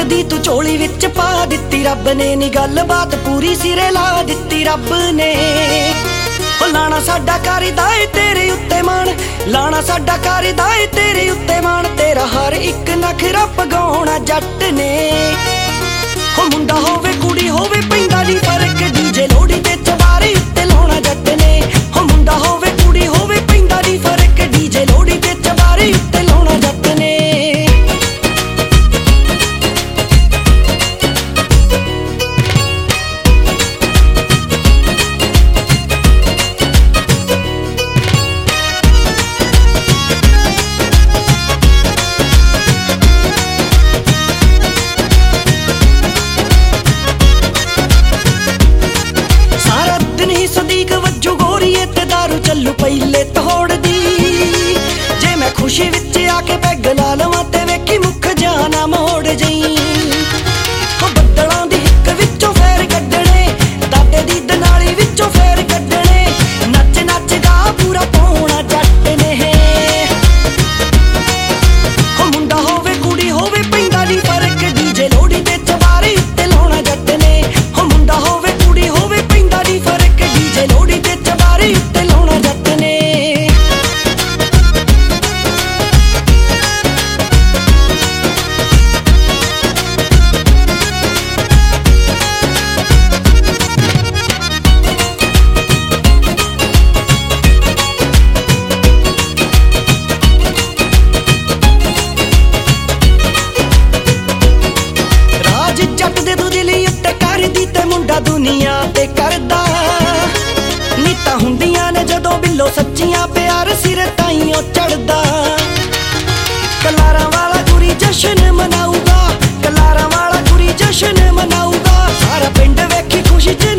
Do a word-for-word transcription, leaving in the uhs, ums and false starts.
दी तू झोली विच पा दित्ती रब ने नी गलबात पूरी सिरे ला दित्ती रब ने। ओ लाना साडा करदा ए तेरे उत्ते मान, लाना साडा करदा ए तेरे उत्ते मान, तेरा हर एक नखरा पगाउणा जट ने। ओ मुंडा होवे कुड़ी होवे पैंदा नी फर्क, डीजे लोहड़ी ते चवारे उत्ते लाउणा जट ने। ओ मुंडा होवे कुड़ी होवे पैंदा नी फर्क, डीजे लोहड़ी ते चवारे उत्ते लाउणा जट ने। चलू पहले तोड़ दी जे मैं खुशी विच आके पैग ला लवां ते वेखी मुख जाना मोड़ जई। बदलां दी हिक विचों फेर कड्डणे, दादे दी दनाली विचों फेर कड्डणे, नच नच गा पूरा पाउणा जट ने। हो मुंडा होवे कुड़ी होवे पैंदा नी फर्क, डीजे लोहड़ी ते चवारे उत्ते लाउणा जट ने। हो मुंडा होवे कुड़ी होवे पैंदा नी फर्क, डीजे लोहड़ी ते चवारे उत्ते लाउणा जट ने। दुनिया ते करदा नीतां हुंदियां ने जदों बिल्लो सच्चियां प्यार सिर ताईं चढ़दा। कलारां वाला गुरी जश्न मनाऊगा, कलारां वाला गुरी जश्न मनाऊगा, सारा पिंड वेखी खुशी